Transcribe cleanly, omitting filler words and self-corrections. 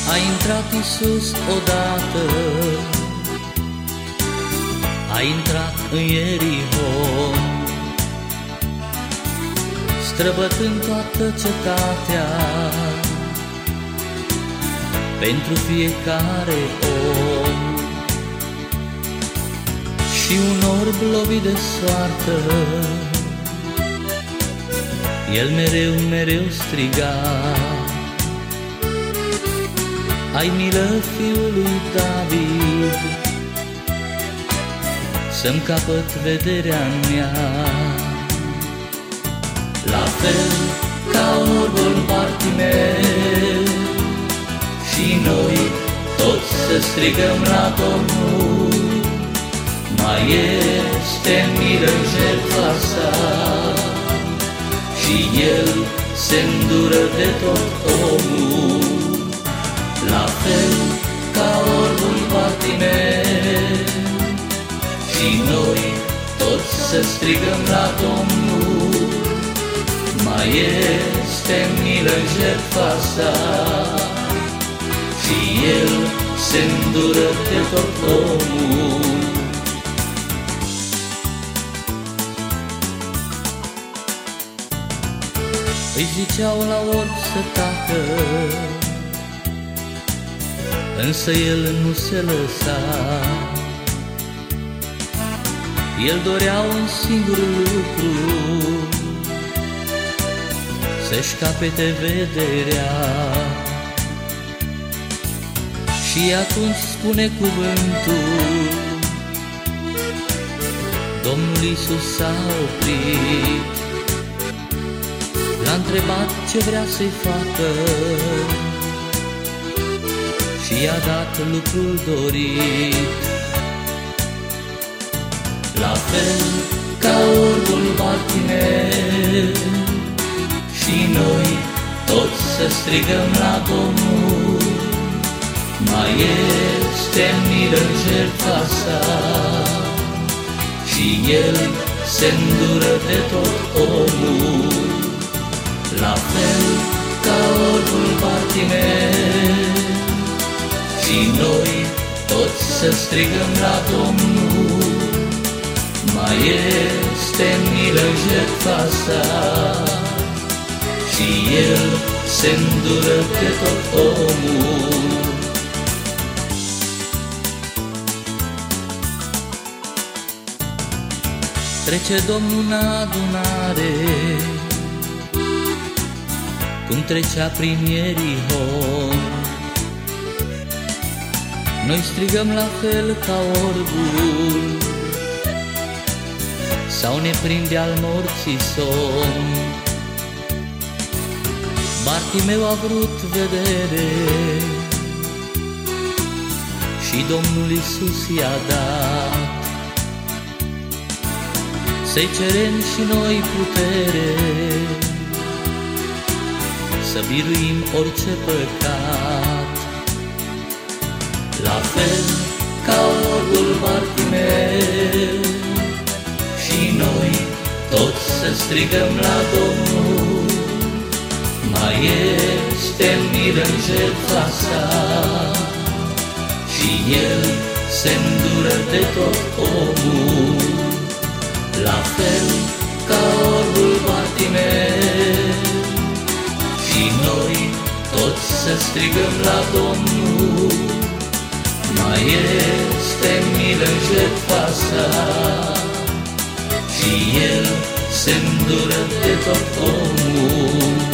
A intrat Iisus odată, a intrat în Ierihon, străbătând toată cetatea, pentru fiecare om. Și un orb lovit de soartă, el mereu, mereu striga: ai milă, Fiul lui David, să-mi capăt vederea-n mea. La fel ca orbul Bartimeu, și noi toți să strigăm la Domnul: mai este milă în jertfa sa, și El se îndură de tot omul. La fel ca orbul Bartimeu, și noi toți să strigăm la Domnul: mai este milă în jertfa sa, și El se îndură de tot omul. Îi ziceau la orb să tacă, însă el nu se lăsa. El dorea un singur lucru, să-și capete vederea. Și atunci spune cuvântul, Domnul Iisus s-a oprit, l-a întrebat ce vrea să-i facă și i-a dat lucrul dorit. La fel ca orbul Bartimeu, și noi toți să strigăm la Domnul: mai este milă în jertfa sa, și El se îndură de tot omul. La fel ca orbul Bartimeu, și noi toți să strigăm la Domnul: mai este milă în jertfa sa, și El se îndură de tot omul. Trece Domnul în adunare, cum trecea prin Ierihon. Noi strigăm la fel ca orbul, sau ne prinde al morții somn. Bartimeu a vrut vedere, și Domnul Iisus i-a dat. Să-i cerem și noi putere, să biruim orice păcat. La fel ca orbul Bartimeu, și noi toți să strigăm la Domnul: mai este milă în jertfa sa, și El se îndură de tot omul. La fel ca orbul Bartimeu, și noi toți să strigăm la Domnul: mai este milă în jertfa sa, și El se îndură de tot omul.